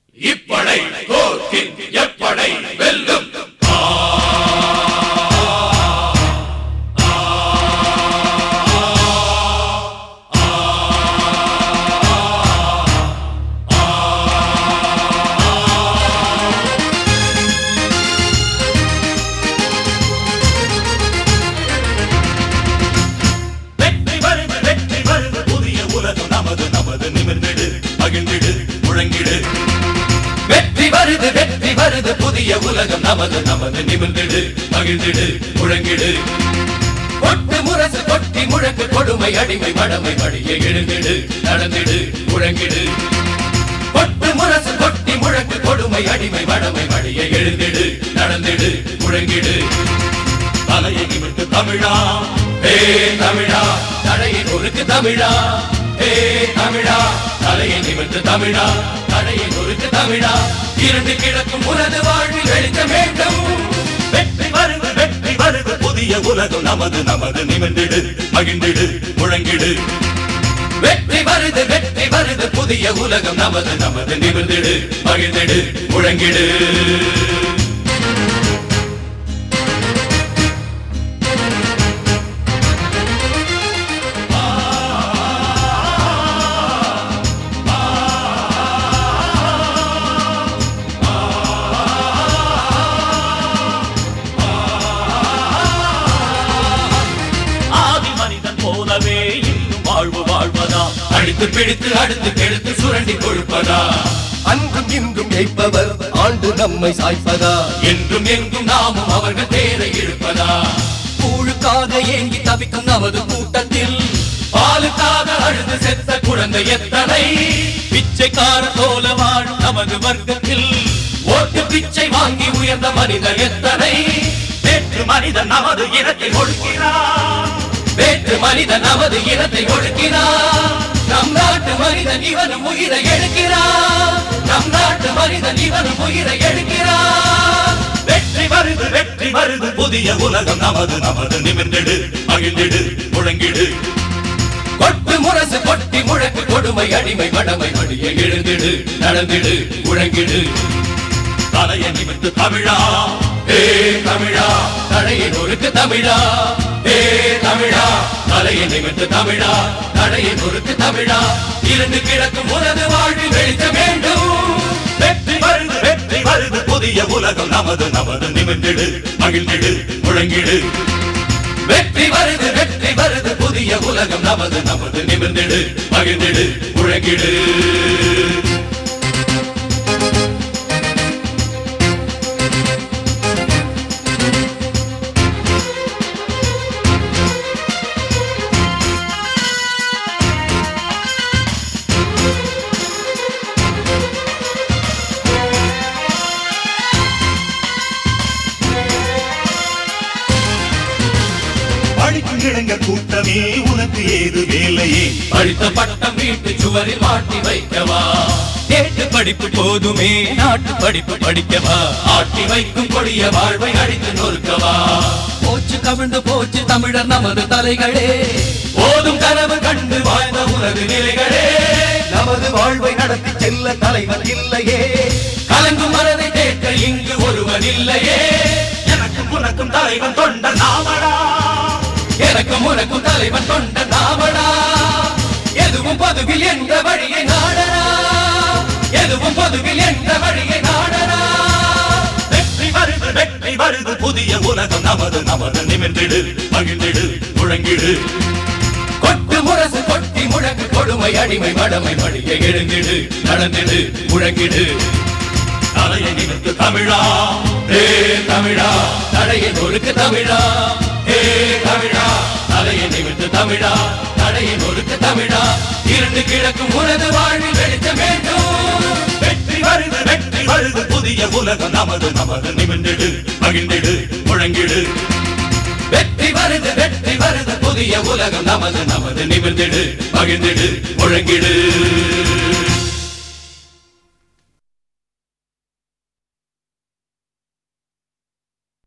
இப்படை தோற்கின் எப்படை வெல்லும். வெற்றி வருது புதிய உலகம் நமது நமது நிமிர்ந்திடு மகிழ்ந்திடு முழங்கிடு. கொட்டு முரசு கொட்டி முழக்கு கொடுமை அடிமை மடமை மடிய எழுந்திடு நடந்திடு முழங்கிடு. கொட்டு முரசு கொட்டி முழக்கு கொடுமை அடிமை மடமை மடிய எழுந்திடு நடந்திடு முழங்கிடு. தலையை நிமிர்ந்து தமிழா ஹே தமிழா, தடையை நொறுக்கு தமிழா ஹே தமிழா, தலையை நிமிர்ந்து தமிழா தடையை நொறுக்கு தமிழா. இரண்டு கிழக்கும் உனது வாழ்வில் வெளிச்சம் வேண்டும். வெற்றி வருது புதிய உலகம் நமது நமது நிமிர்ந்திடு மகிழ்ந்திடு முழங்கிடு. வெற்றி வருது புதிய உலகம் நமது நமது நிமிர்ந்திடு மகிழ்ந்திடு முழங்கிடு. அடித்து பிடித்து அடுத்து கெடுத்து சுரண்டி கொழுப்பதா, அன்றும் இன்றும் ஜெயிப்பவர் ஆண்டு நம்மை சாய்ப்பதா, என்றும் எங்கும் நாமும் அவர்கள் தேரை இழுப்பதா. கூழுக்காக ஏங்கி தவிக்கும் நமது கூட்டத்தில் பாலுக்காக அழுது செத்த குழந்தை எத்தனை, பிச்சைக்கார போல வாழும் நமது வர்க்கத்தில் ஓட்டு பிச்சை வாங்கி உயர்ந்த மனிதர் எத்தனை. வேற்று மனிதன் நமது இனத்தை ஒடுக்கினார், வேற்று மனிதன் நமது இனத்தை ஒடுக்கினார். நம் நாட்டு மனிதன் இவனும் உயிரை எடுக்கிறார், நம் நாட்டு மனிதன் இவனும் உயிரை எடுக்கிறார். வெற்றி வருது புதிய உலகம் நமது நமது நிமிர்ந்திடு மகிழ்ந்திடு முழங்கிடு. கொட்டு முரசு கொட்டி முழக்கு கொடுமை அடிமை மடமை மடிய எழுந்திடு நடந்திடு முழங்கிடு. தலையை நிமிர்ந்து தமிழா ஹே தமிழா, தடையை நொறுக்கு தமிழா ஹே தமிழா, தலையை நிமிர்ந்து தமிழா தடையை நொறுக்கு தமிழா. இரண்டு கிழக்கும் உனது வாழ்வில் வெளிச்சம் வேண்டும். வெற்றி வருது புதிய உலகம் நமது நமது நிமிர்ந்திடு மகிழ்ந்திடு முழங்கிடு. வெற்றி வருது புதிய உலகம் நமது நமது நிமிர்ந்திடு மகிழ்ந்திடு முழங்கிடு. இளைஞர் கூட்டமே உனக்கு ஏது வேலையே, படித்த பட்டம் வீட்டு சுவரில் மாட்டி வைக்கவா, கேட்டு படிப்பு போதுமே நாட்டு படிப்பு படிக்கவா, ஆட்டி வைக்கும் கொடிய வாழ்வை அடித்து நொறுக்கவா. போச்சு கவிழ்ந்து போச்சு தமிழர் நமது தலைகளே, போதும் கனவு கண்டு வாழ்ந்த உனது நிலைகளே. நமது வாழ்வை நடத்தி செல்ல தலைவர் இல்லையே, கலங்கும் மனதை கேட்க இங்கு ஒருவன் இல்லையே. எனக்கும் உனக்கும் தலைவன் தொண்ட நாமடா, எனக்கும் உனக்கும் தலைவன் தொண்ட நாமடா. எதுவும் பொதுவில் என்ற வழியை நாடனா, எதுவும் பொதுவில் என்ற வழியை நாடனா. வெற்றி வருது புதிய உலகம் நமது நமது நிமிர்ந்திடு மகிழ்ந்திடு முழங்கிடு. கொட்டு முரசு கொட்டி முழக்கு கொடுமை அடிமை மடமை மடிய எழுந்திடு நடந்திடு முழங்கிடு. தலையை நிமிர்ந்து தமிழா ஹே தமிழா, தடையை நொறுக்கு தமிழா ஹே தமிழா, தலையை நிமிர்ந்து தமிழா தடையை நொறுக்கு தமிழா. இரண்டு கிழக்கும் உனது வாழ்வில் வெளிச்சம் வேண்டும். வெற்றி வருது புதிய உலகம் நமது நமது நிமிர்ந்திடு மகிழ்ந்திடு முழங்கிடு. வெற்றி வருது புதிய உலகம் நமது நமது நிமிர்ந்திடு மகிழ்ந்திடு முழங்கிடு.